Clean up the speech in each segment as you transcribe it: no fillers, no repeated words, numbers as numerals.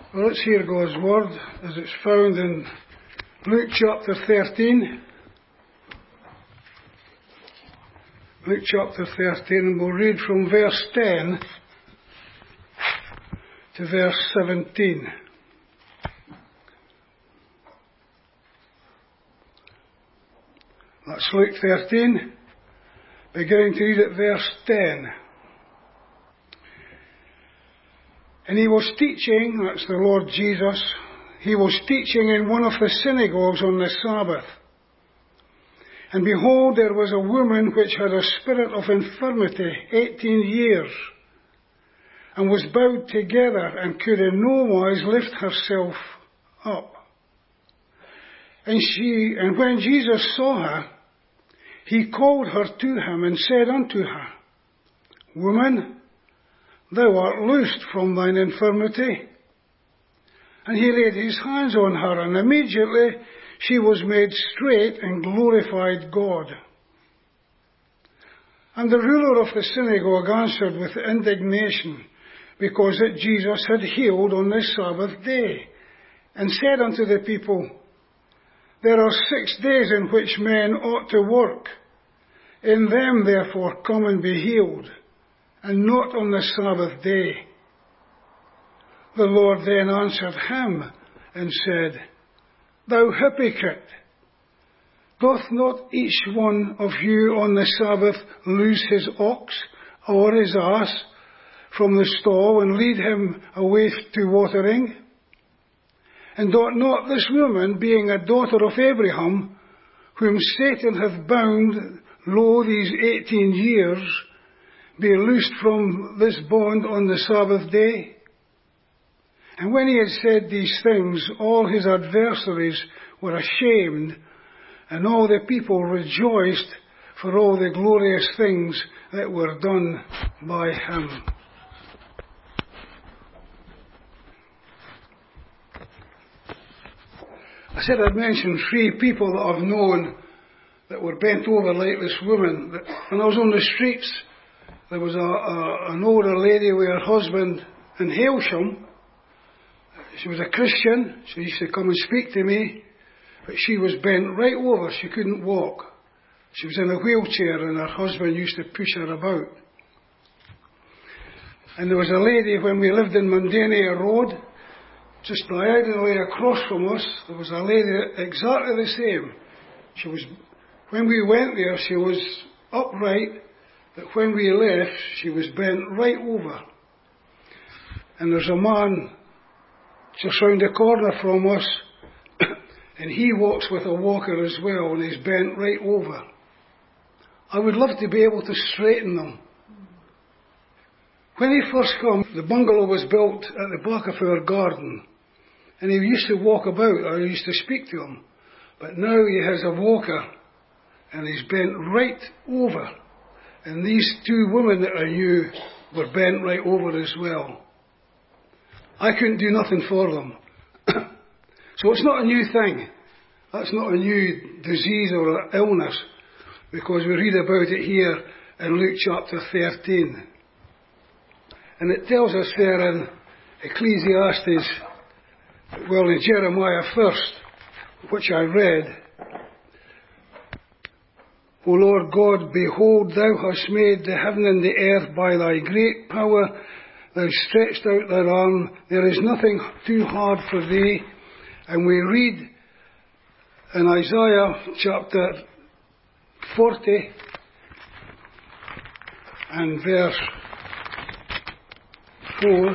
Well, let's hear God's word as it's found in Luke chapter 13. Luke chapter 13, and we'll read from verse 10 to verse 17. That's Luke 13, beginning to read at verse 10. And he was teaching, that's the Lord Jesus, he was teaching in one of the synagogues on the Sabbath. And behold, there was a woman which had a spirit of infirmity 18 years, and was bowed together, and could in no wise lift herself up. And when Jesus saw her, he called her to him, and said unto her, Woman, thou art loosed from thine infirmity. And he laid his hands on her, and immediately she was made straight and glorified God. And the ruler of the synagogue answered with indignation, because that Jesus had healed on the Sabbath day, and said unto the people, There are 6 days in which men ought to work. In them therefore come and be healed, and not on the Sabbath day. The Lord then answered him and said, Thou hypocrite, doth not each one of you on the Sabbath loose his ox or his ass from the stall and lead him away to watering? And doth not this woman, being a daughter of Abraham, whom Satan hath bound lo these 18 years, be loosed from this bond on the Sabbath day? And when he had said these things, all his adversaries were ashamed, and all the people rejoiced for all the glorious things that were done by him. I said I'd mention 3 people that I've known that were bent over like this woman. When I was on the streets, there was an older lady with her husband in Hailsham. She was a Christian. She used to come and speak to me, but she was bent right over. She couldn't walk. She was in a wheelchair, and her husband used to push her about. And there was a lady when we lived in Mundania Road, just diagonally across from us. There was a lady exactly the same. She was, when we went there, she was upright, but when we left, she was bent right over. And there's a man just round the corner from us, and he walks with a walker as well, and he's bent right over. I would love to be able to straighten them. When he first came, the bungalow was built at the back of our garden, and he used to walk about. I used to speak to him, but now he has a walker, and he's bent right over. And these 2 women that I knew were bent right over as well. I couldn't do nothing for them. So it's not a new thing. That's not a new disease or illness, because we read about it here in Luke chapter 13. And it tells us there in Ecclesiastes, well, in Jeremiah first, which I read, O Lord God, behold, thou hast made the heaven and the earth by thy great power. Thou stretched out thy arm. There is nothing too hard for thee. And we read in Isaiah chapter 40 and verse 4.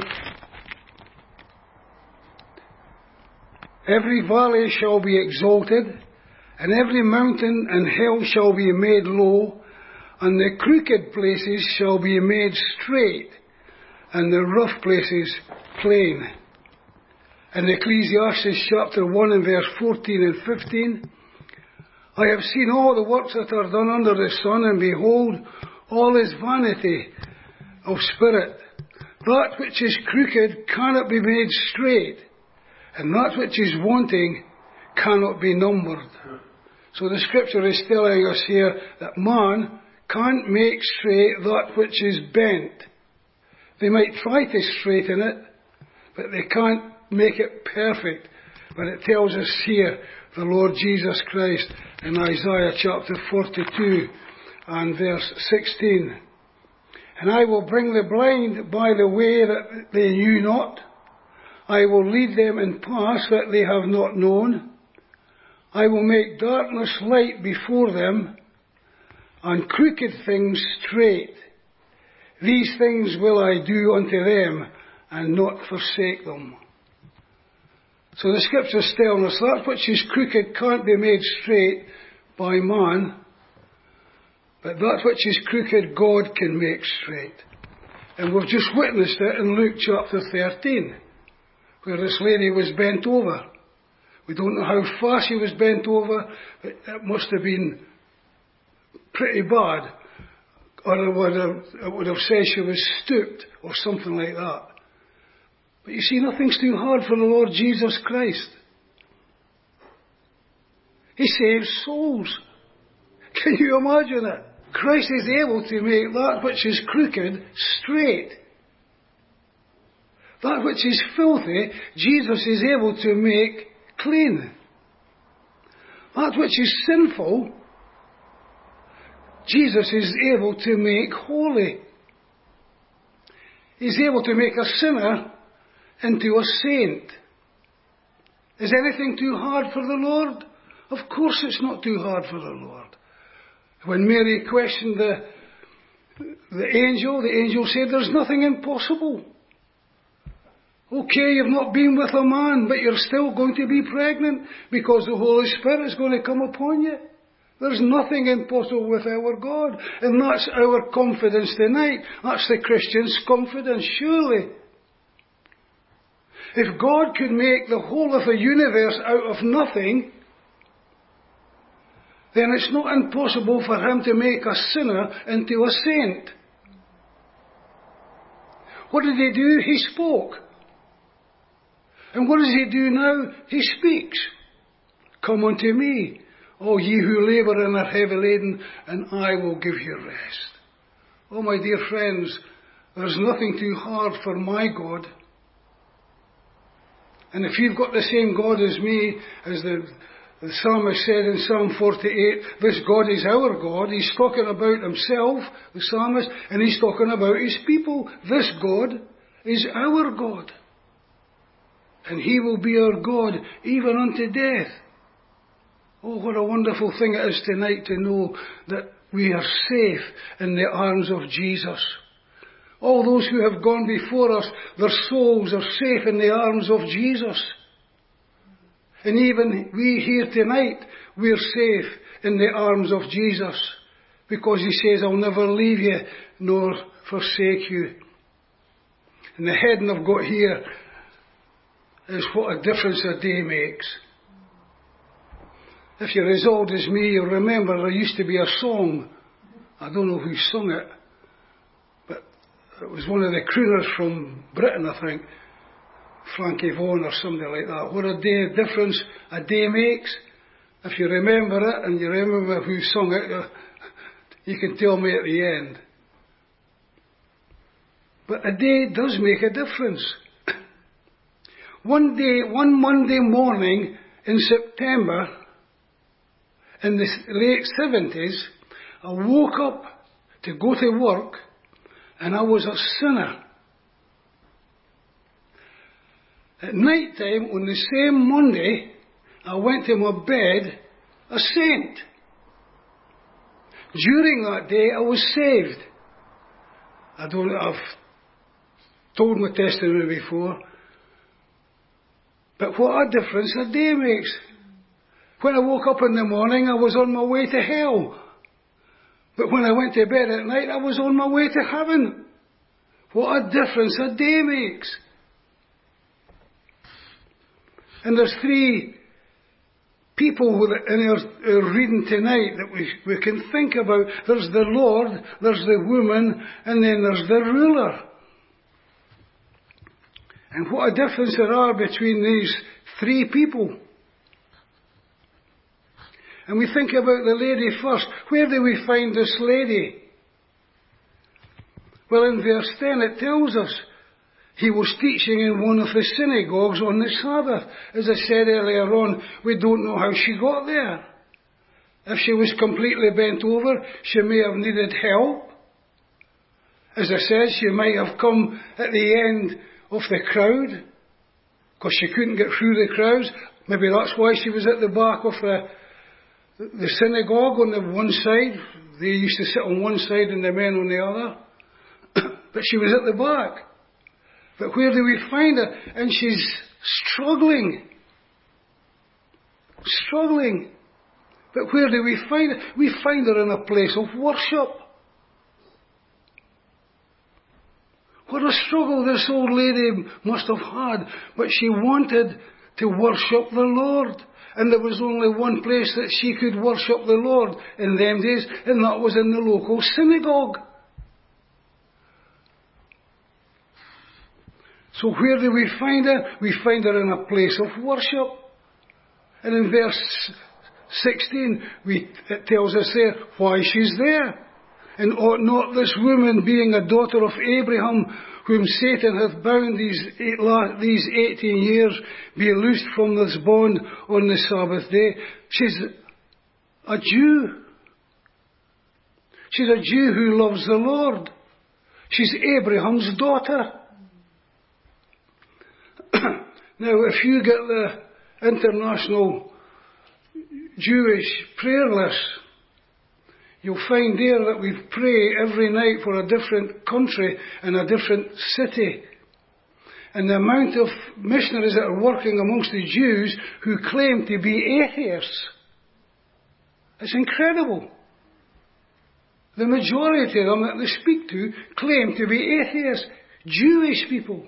Every valley shall be exalted, and every mountain and hill shall be made low, and the crooked places shall be made straight, and the rough places plain. In Ecclesiastes chapter 1 and verse 14 and 15, I have seen all the works that are done under the sun, and behold, all is vanity of spirit. That which is crooked cannot be made straight, and that which is wanting cannot be numbered. So the scripture is telling us here that man can't make straight that which is bent. They might try to straighten it, but they can't make it perfect. But it tells us here, the Lord Jesus Christ, in Isaiah chapter 42 and verse 16. And I will bring the blind by the way that they knew not. I will lead them in paths that they have not known. I will make darkness light before them, and crooked things straight. These things will I do unto them, and not forsake them. So the Scripture's telling us that which is crooked can't be made straight by man, but that which is crooked God can make straight. And we've just witnessed it in Luke chapter 13, where this lady was bent over. We don't know how far she was bent over, but it must have been pretty bad. Or it would have said she was stooped or something like that. But you see, nothing's too hard for the Lord Jesus Christ. He saves souls. Can you imagine it? Christ is able to make that which is crooked straight. That which is filthy, Jesus is able to make clean. That which is sinful, Jesus is able to make holy. He's able to make a sinner into a saint. Is anything too hard for the Lord? Of course it's not too hard for the Lord. When Mary questioned the angel said, there's nothing impossible. Okay, you've not been with a man, but you're still going to be pregnant because the Holy Spirit is going to come upon you. There's nothing impossible with our God. And that's our confidence tonight. That's the Christian's confidence, surely. If God could make the whole of the universe out of nothing, then it's not impossible for him to make a sinner into a saint. What did he do? He spoke. And what does he do now? He speaks. Come unto me, all ye who labour and are heavy laden, and I will give you rest. Oh, my dear friends, there's nothing too hard for my God. And if you've got the same God as me, as the psalmist said in Psalm 48, this God is our God. He's talking about himself, the psalmist, and he's talking about his people. This God is our God. And he will be our God even unto death. Oh, what a wonderful thing it is tonight to know that we are safe in the arms of Jesus. All those who have gone before us, their souls are safe in the arms of Jesus. And even we here tonight, we're safe in the arms of Jesus. Because he says, I'll never leave you nor forsake you. And the heading I've got here is what a difference a day makes. If you're as old as me, you'll remember there used to be a song. I don't know who sung it, but it was one of the crooners from Britain, I think. Frankie Vaughan or somebody like that. What a day difference a day makes. If you remember it and you remember who sung it, you can tell me at the end. But a day does make a difference. One Monday morning in September, in the late 70s, I woke up to go to work and I was a sinner. At night time, on the same Monday, I went to my bed a saint. During that day, I was saved. I've told my testimony before. But what a difference a day makes. When I woke up in the morning, I was on my way to hell. But when I went to bed at night, I was on my way to heaven. What a difference a day makes. And there's three people in our reading tonight that we can think about. There's the Lord, there's the woman, and then there's the ruler. And what a difference there are between these three people. And we think about the lady first. Where do we find this lady? Well, in verse 10 it tells us, He was teaching in one of the synagogues on the Sabbath. As I said earlier on, we don't know how she got there. If she was completely bent over, she may have needed help. As I said, she might have come at the end of the crowd, because she couldn't get through the crowds. Maybe that's why she was at the back of the synagogue on the one side. They used to sit on one side and the men on the other. But she was at the back. But where do we find her? And she's struggling. Struggling. But where do we find her? We find her in a place of worship. What a struggle this old lady must have had. But she wanted to worship the Lord. And there was only one place that she could worship the Lord in them days, and that was in the local synagogue. So where do we find her? We find her in a place of worship. And in verse 16, it tells us there why she's there. And ought not this woman, being a daughter of Abraham, whom Satan hath bound these 18 years, be loosed from this bond on the Sabbath day? She's a Jew. She's a Jew who loves the Lord. She's Abraham's daughter. Now, if you get the international Jewish prayer list, you'll find there that we pray every night for a different country and a different city. And the amount of missionaries that are working amongst the Jews who claim to be atheists, it's incredible. The majority of them that they speak to claim to be atheists, Jewish people.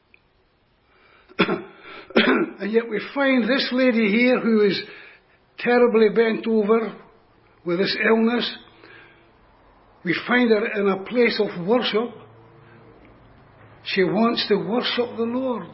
And yet we find this lady here who is terribly bent over with this illness. We find her in a place of worship. She wants to worship the Lord.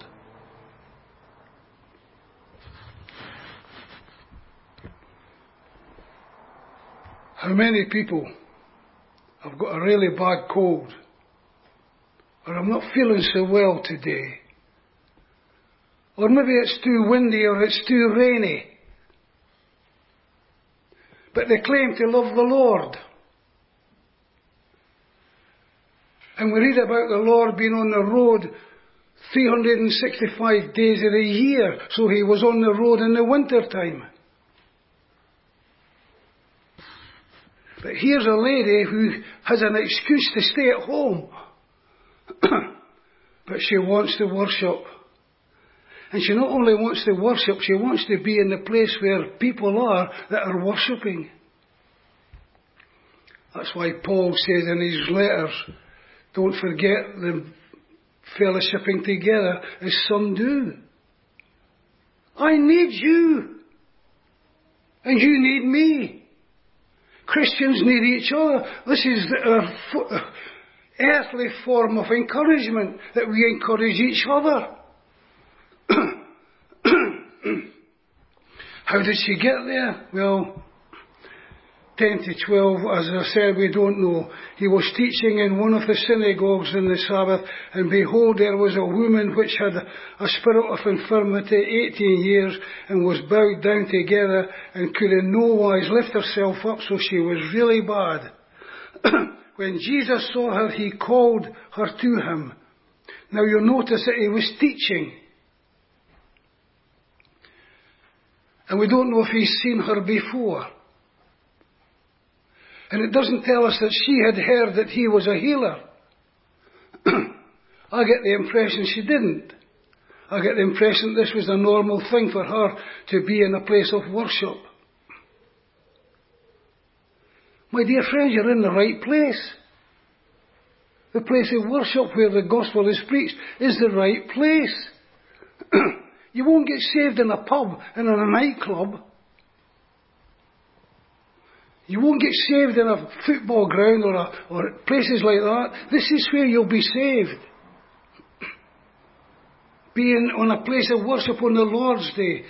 How many people have got a really bad cold? Or I'm not feeling so well today. Or maybe it's too windy or it's too rainy. But they claim to love the Lord. And we read about the Lord being on the road 365 days of the year. So he was on the road in the winter time. But here's a lady who has an excuse to stay at home. But she wants to worship. And she not only wants to worship, she wants to be in the place where people are that are worshipping. That's why Paul says in his letters, don't forget the fellowshipping together as some do. I need you. And you need me. Christians need each other. This is our earthly form of encouragement, that we encourage each other. How did she get there? Well, 10 to 12, as I said, we don't know. He was teaching in one of the synagogues on the Sabbath, and behold, there was a woman which had a spirit of infirmity 18 years, and was bowed down together, and could in no wise lift herself up, so she was really bad. When Jesus saw her, he called her to him. Now you'll notice that he was teaching. And we don't know if he's seen her before. And it doesn't tell us that she had heard that he was a healer. I get the impression she didn't. I get the impression this was a normal thing for her to be in a place of worship. My dear friends, you're in the right place. The place of worship where the gospel is preached is the right place. You won't get saved in a pub and in a nightclub. You won't get saved in a football ground or places like that. This is where you'll be saved. Being on a place of worship on the Lord's Day.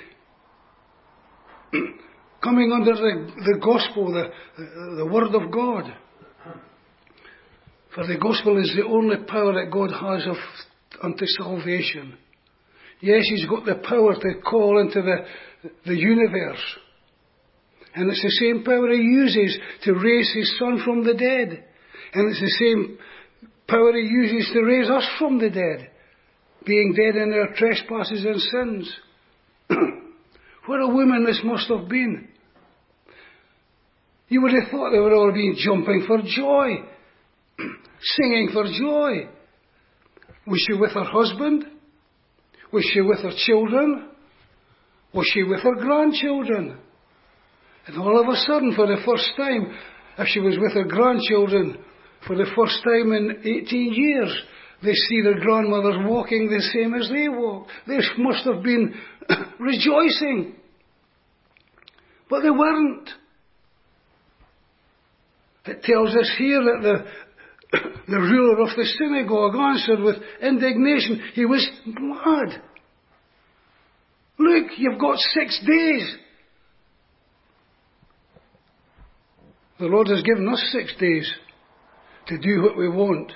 Coming under the gospel, the word of God. For the gospel is the only power that God has unto salvation. Yes, he's got the power to call into the universe. And it's the same power he uses to raise his Son from the dead. And it's the same power he uses to raise us from the dead, being dead in our trespasses and sins. What a woman this must have been. You would have thought they would all been jumping for joy, singing for joy. Was she with her husband? Was she with her children? Was she with her grandchildren? And all of a sudden, for the first time, if she was with her grandchildren, for the first time in 18 years, they see their grandmothers walking the same as they walked. They must have been rejoicing. But they weren't. It tells us here that the ruler of the synagogue answered with indignation. He was mad. Look, you've got 6 days. The Lord has given us 6 days to do what we want.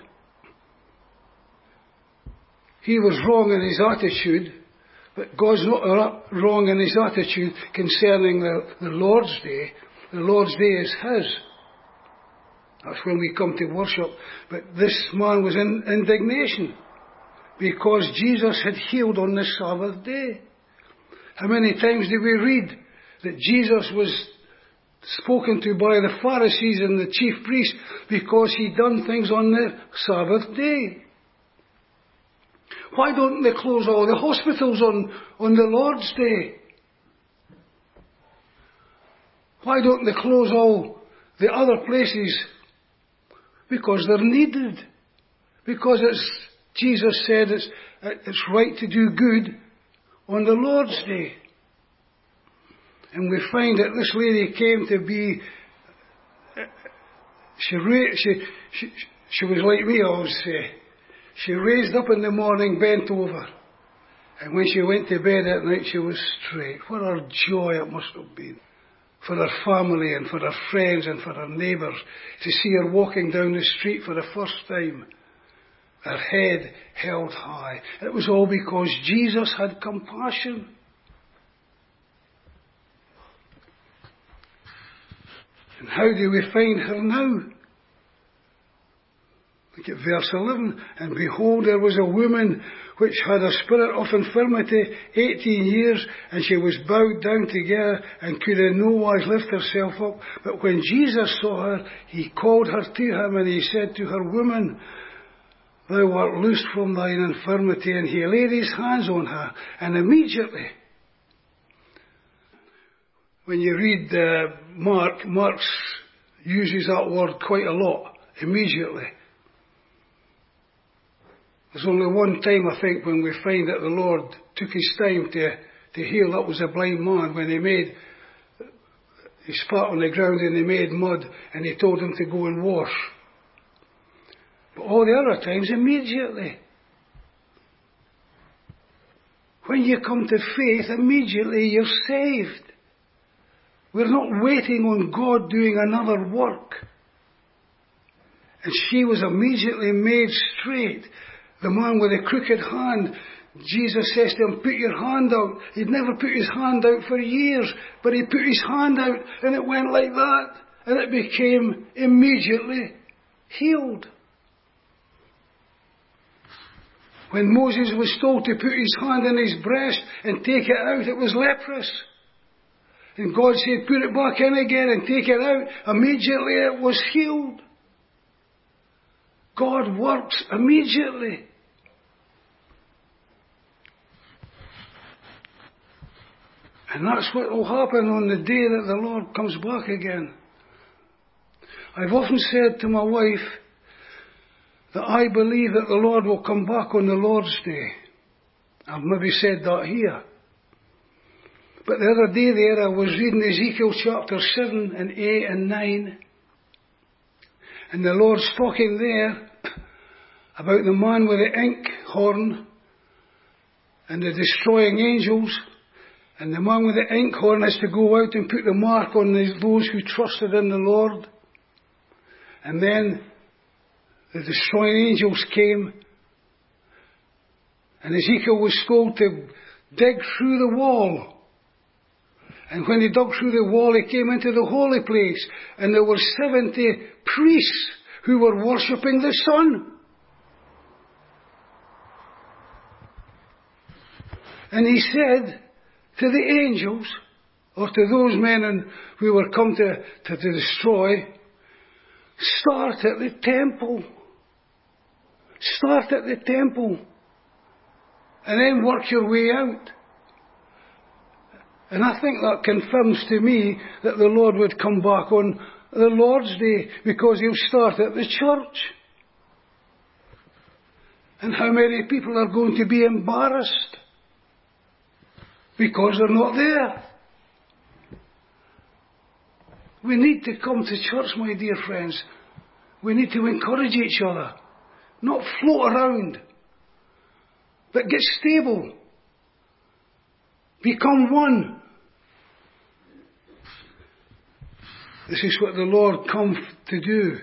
He was wrong in his attitude, but God's not wrong in his attitude concerning the Lord's Day. The Lord's Day is his. That's when we come to worship. But this man was in indignation because Jesus had healed on the Sabbath day. How many times do we read that Jesus was spoken to by the Pharisees and the chief priests because he'd done things on the Sabbath day? Why don't they close all the hospitals on the Lord's Day? Why don't they close all the other places? Because they're needed. Because Jesus said it's right to do good on the Lord's Day. And we find that this lady came to be, she was like me, I always say. She raised up in the morning, bent over. And when she went to bed at night, she was straight. What a joy it must have been for her family and for her friends and for her neighbours to see her walking down the street for the first time, her head held high. It was all because Jesus had compassion. And how do we find her now? Look at verse 11. And behold, there was a woman which had a spirit of infirmity 18 years, and she was bowed down together and could in no wise lift herself up. But when Jesus saw her, he called her to him, and he said to her, Woman, thou art loosed from thine infirmity. And he laid his hands on her, and immediately, when you read Mark uses that word quite a lot, immediately. There's only one time, I think, when we find that the Lord took his time to heal. That was a blind man when he spat on the ground and he made mud and he told him to go and wash. But all the other times, immediately. When you come to faith, immediately you're saved. We're not waiting on God doing another work. And she was immediately made straight. The man with the crooked hand, Jesus says to him, put your hand out. He'd never put his hand out for years, but he put his hand out and it went like that. And it became immediately healed. When Moses was told to put his hand in his breast and take it out, it was leprous. And God said, put it back in again and take it out. Immediately it was healed. God works immediately. And that's what will happen on the day that the Lord comes back again. I've often said to my wife that I believe that the Lord will come back on the Lord's Day. I've maybe said that here. But the other day there I was reading Ezekiel chapter 7 and 8 and 9. And the Lord's talking there about the man with the ink horn and the destroying angels. And the man with the ink horn has to go out and put the mark on those who trusted in the Lord. And then the destroying angels came And Ezekiel was told to dig through the wall. And when he dug through the wall, he came into the holy place. And there were 70 priests who were worshipping the sun. And he said to the angels, or to those men who were come to destroy, start at the temple. Start at the temple. And then work your way out. And I think that confirms to me that the Lord would come back on the Lord's Day, because he'll start at the church. And how many people are going to be embarrassed because they're not there? We need to come to church, my dear friends. We need to encourage each other. Not float around, but get stable. Become one. This is what the Lord comes to do.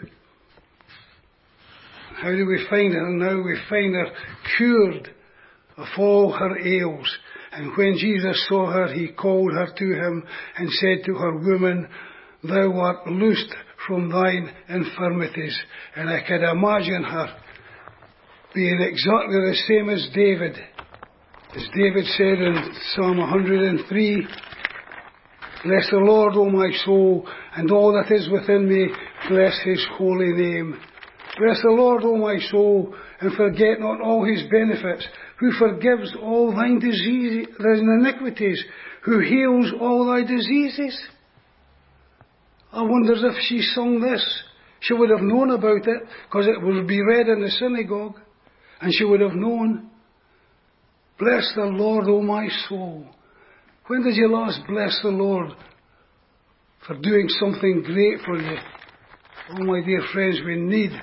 How do we find her? Now we find her cured of all her ails. And when Jesus saw her, he called her to him and said to her, Woman, thou art loosed from thine infirmities. And I could imagine her being exactly the same as David. As David said in Psalm 103, Bless the Lord, O my soul, and all that is within me, bless his holy name. Bless the Lord, O my soul, and forget not all his benefits, who forgives all thine diseases and iniquities, who heals all thy diseases. I wonder if she sung this. She would have known about it, because it would be read in the synagogue, and she would have known. Bless the Lord, O my soul. When did you last bless the Lord for doing something great for you? Oh, my dear friends, we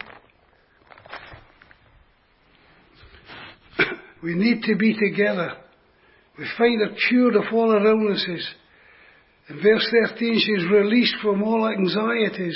need to be together. We find her cured of all her illnesses. In verse 13, she is released from all anxieties.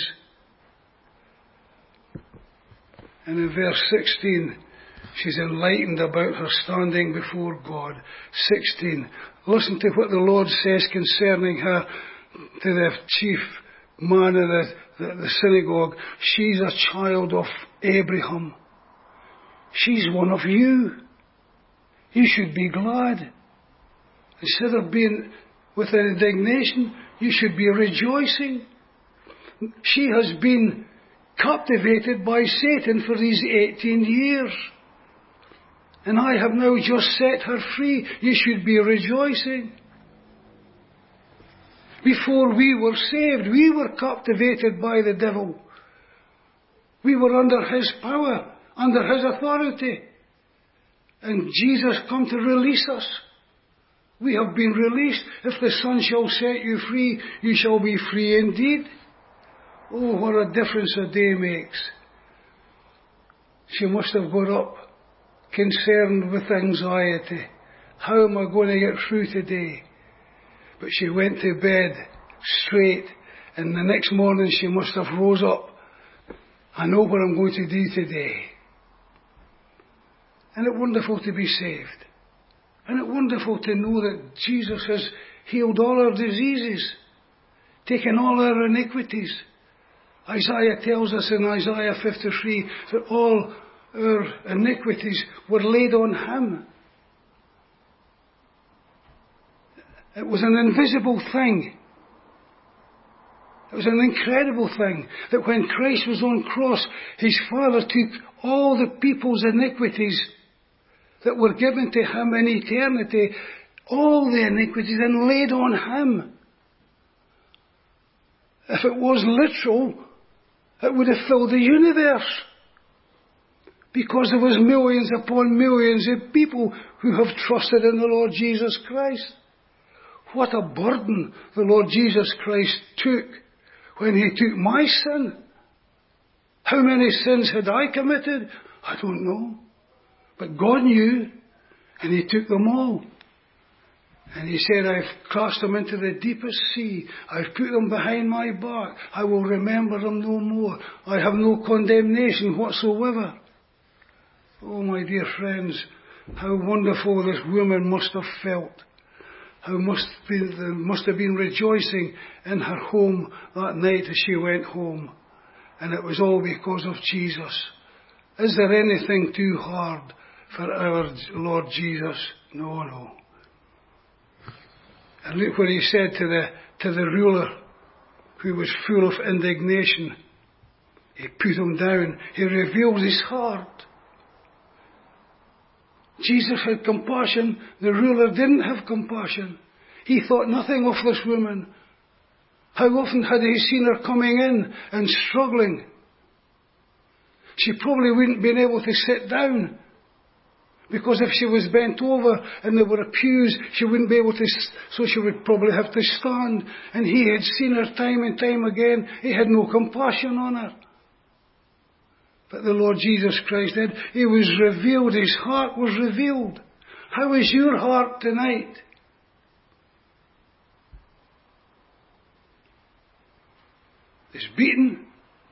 And in verse 16, she's enlightened about her standing before God. 16. Listen to what the Lord says concerning her to the chief man in the synagogue. She's a child of Abraham. She's one of you. You should be glad. Instead of being with indignation, you should be rejoicing. She has been captivated by Satan for these 18 years. And I have now just set her free. You should be rejoicing. Before we were saved, we were captivated by the devil. We were under his power, under his authority. And Jesus come to release us. We have been released. If the Son shall set you free, you shall be free indeed. Oh, what a difference a day makes. She must have got up concerned with anxiety. How am I going to get through today? But she went to bed straight, and the next morning she must have rose up. I know what I'm going to do today. Isn't it wonderful to be saved? Isn't it wonderful to know that Jesus has healed all our diseases, taken all our iniquities? Isaiah tells us in Isaiah 53 that all our iniquities were laid on him. It was an invisible thing. It was an incredible thing that when Christ was on cross, his Father took all the people's iniquities that were given to him in eternity, all the iniquities, and laid on him. If it was literal, it would have filled the universe. Because there was millions upon millions of people who have trusted in the Lord Jesus Christ. What a burden the Lord Jesus Christ took when he took my sin. How many sins had I committed? I don't know. But God knew, and he took them all. And he said, I've cast them into the deepest sea. I've put them behind my back. I will remember them no more. I have no condemnation whatsoever. Oh, my dear friends, How wonderful this woman must have felt. How must have been rejoicing in her home that night as she went home. And it was all because of Jesus. Is there anything too hard for our Lord Jesus? No, no. And look what he said to the ruler who was full of indignation. He put him down. He revealed his heart. Jesus had compassion. The ruler didn't have compassion. He thought nothing of this woman. How often had he seen her coming in and struggling? She probably wouldn't have been able to sit down. Because if she was bent over and there were pews, she wouldn't be able to, so she would probably have to stand. And he had seen her time and time again. He had no compassion on her. But the Lord Jesus Christ did. He was revealed. His heart was revealed. How is your heart tonight? It's beaten.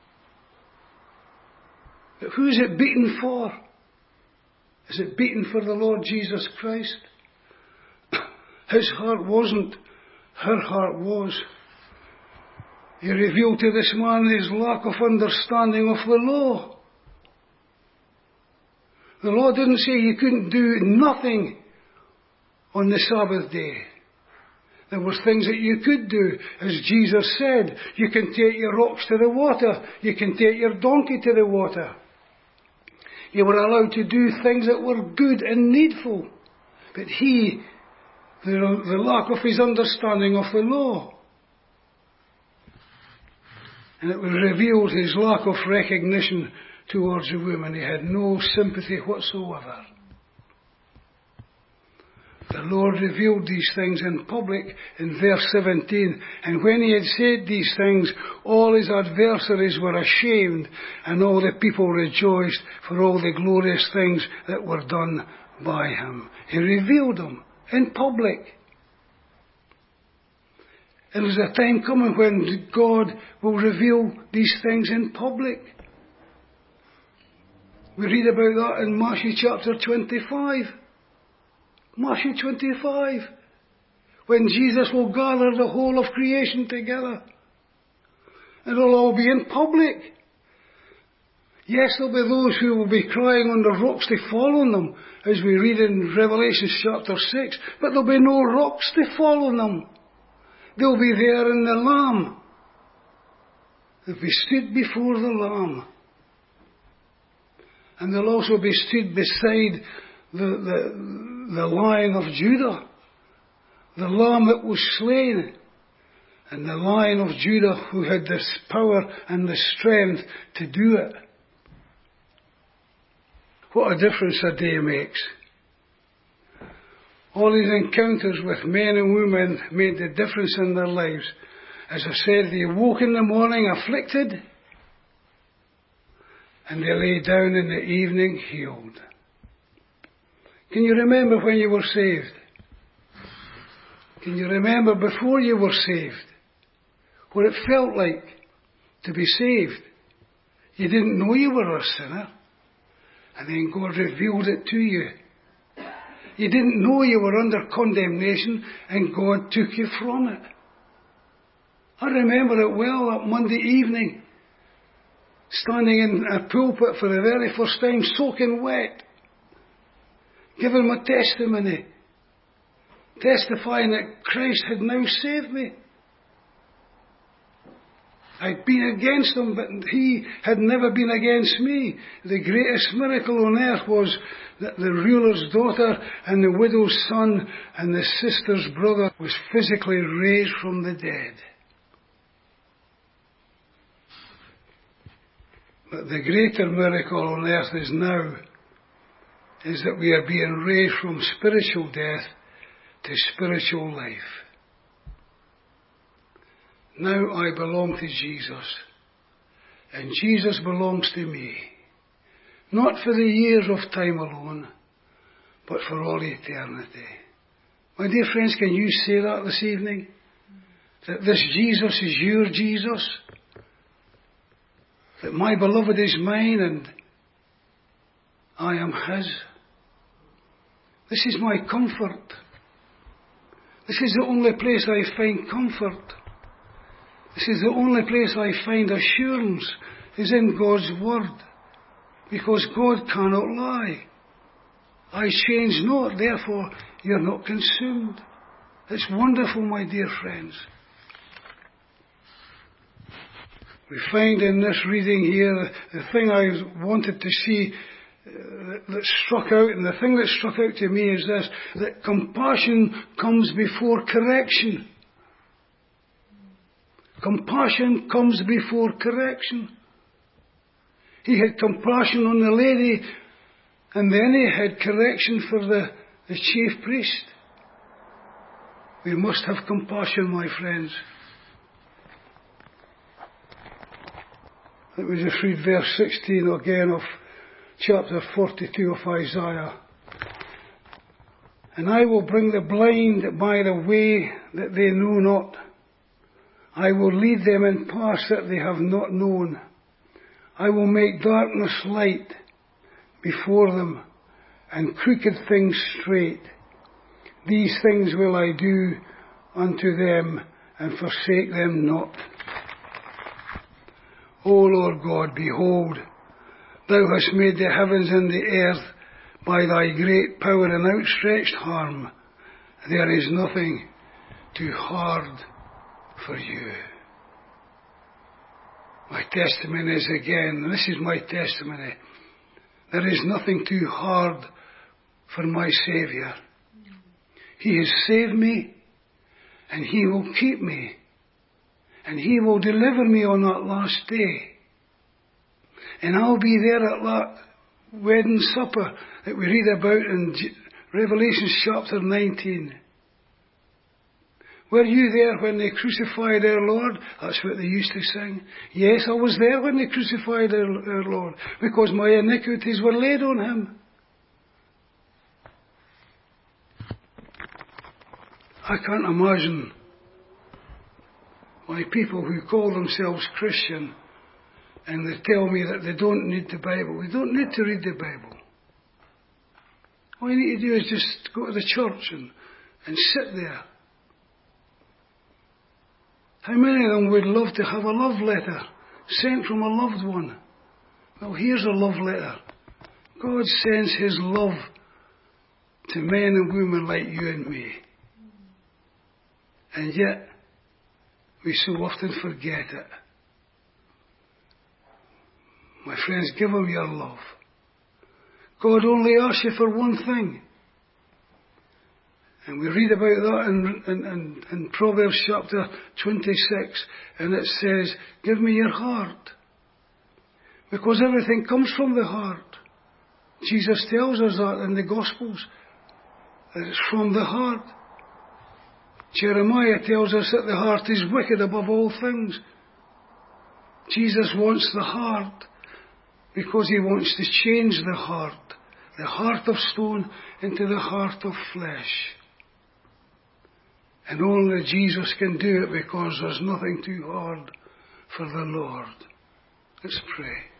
But who's it beaten for? Is it beaten for the Lord Jesus Christ? His heart wasn't. Her heart was. He revealed to this man his lack of understanding of the law. The law didn't say you couldn't do nothing on the Sabbath day. There were things that you could do. As Jesus said, you can take your ox to the water. You can take your donkey to the water. You were allowed to do things that were good and needful. But he, the lack of his understanding of the law. And it was revealed his lack of recognition towards the woman. He had no sympathy whatsoever. The Lord revealed these things in public in verse 17. And when he had said these things, all his adversaries were ashamed, and all the people rejoiced for all the glorious things that were done by him. He revealed them in public. And there's a time coming when God will reveal these things in public. We read about that in Matthew chapter 25. Matthew 25. When Jesus will gather the whole of creation together. And it'll all be in public. Yes, there'll be those who will be crying on the rocks to fall on them, as we read in Revelation chapter 6. But there'll be no rocks to fall on them. They'll be there in the Lamb. They'll be stood before the Lamb. And they'll also be stood beside the Lion of Judah. The Lamb that was slain. And the Lion of Judah who had this power and the strength to do it. What a difference a day makes. All these encounters with men and women made the difference in their lives. As I said, they woke in the morning afflicted, and they lay down in the evening healed. Can you remember when you were saved? Can you remember before you were saved? What it felt like to be saved? You didn't know you were a sinner, and then God revealed it to you. You didn't know you were under condemnation, and God took you from it. I remember it well that Monday evening, standing in a pulpit for the very first time, soaking wet, giving my testimony, testifying that Christ had now saved me. I'd been against him, but he had never been against me. The greatest miracle on earth was that the ruler's daughter and the widow's son and the sister's brother was physically raised from the dead. But the greater miracle on earth is now is that we are being raised from spiritual death to spiritual life. Now I belong to Jesus, and Jesus belongs to me, not for the years of time alone, but for all eternity. My dear friends, can you say that this evening? That this Jesus is your Jesus? That my beloved is mine and I am his? This is my comfort. This is the only place I find comfort. This is the only place I find assurance, is in God's Word. Because God cannot lie. I change not, therefore you're not consumed. It's wonderful, my dear friends. We find in this reading here, the thing I wanted to see that struck out, and the thing that struck out to me is this, that compassion comes before correction. Compassion comes before correction. He had compassion on the lady, and then he had correction for the chief priest. We must have compassion, my friends. Let me just read verse 16 again of chapter 42 of Isaiah. And I will bring the blind by the way that they know not. I will lead them in paths that they have not known. I will make darkness light before them, and crooked things straight. These things will I do unto them, and forsake them not. O Lord God, behold, thou hast made the heavens and the earth by thy great power and outstretched arm. There is nothing too hard for you. My testimony is again, and this is my testimony, there is nothing too hard for my Saviour. He has saved me, and He will keep me, and He will deliver me on that last day. And I'll be there at that wedding supper that we read about in Revelation chapter 19. Were you there when they crucified our Lord? That's what they used to sing. Yes, I was there when they crucified our Lord, because my iniquities were laid on Him. I can't imagine why people who call themselves Christian and they tell me that they don't need the Bible. We don't need to read the Bible. All you need to do is just go to the church and sit there. How many of them would love to have a love letter sent from a loved one? Well, here's a love letter. God sends His love to men and women like you and me. And yet, we so often forget it. My friends, give Him your love. God only asks you for one thing. And we read about that in Proverbs chapter 26, and it says, give me your heart. Because everything comes from the heart. Jesus tells us that in the Gospels, that it's from the heart. Jeremiah tells us that the heart is wicked above all things. Jesus wants the heart, because He wants to change the heart of stone into the heart of flesh. And only Jesus can do it, because there's nothing too hard for the Lord. Let's pray.